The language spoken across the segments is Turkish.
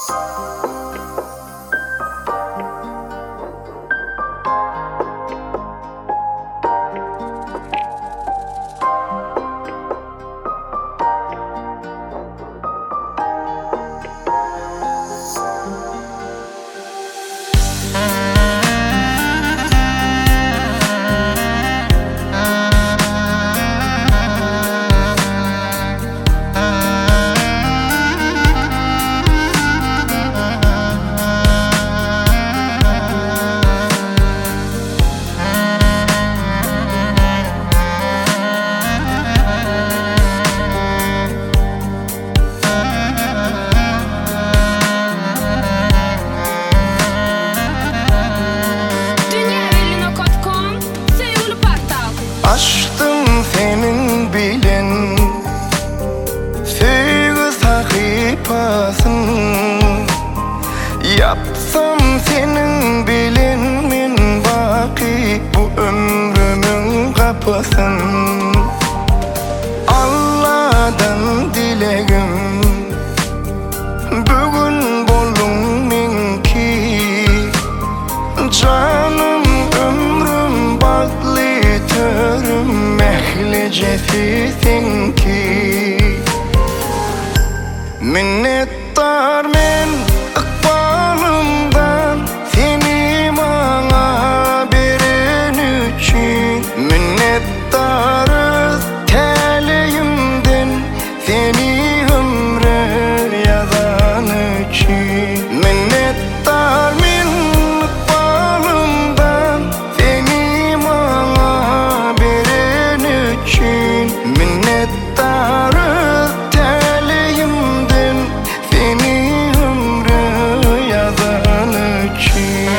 Açtım senin bilen sevgi sahipasın. Yapsam senin bilen min baki bu ömrümün kapısın. Allah'tan dilegim bugün bolun minki. Canım ömrüm bağlı törüm mehlecefisin ki. Minnettar men ıkbalımdan seni bana beren üçün. Minnettarız teleyimden seni ömre yazan üçün. Minnettar men ıkbalımdan seni bana beren üçün. Minnettarız teleyimden seni ömre yazan üçün.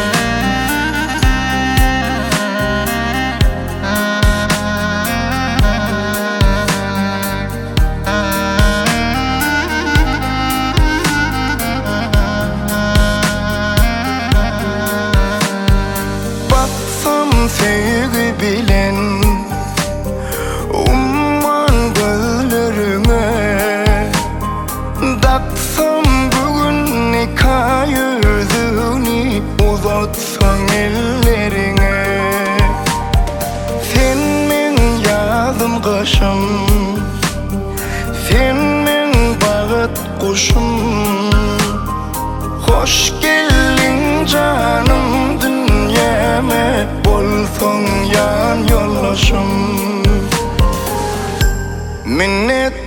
Baksam sevgi bilen umman gözlerine. Daksam bugün nikah yüzünü uzatsan ellerine. Sen men yazım kışım, sen men bağıt kuşum. Hoş geldin canım dünyeme, bolson yan yollaşım. Minnet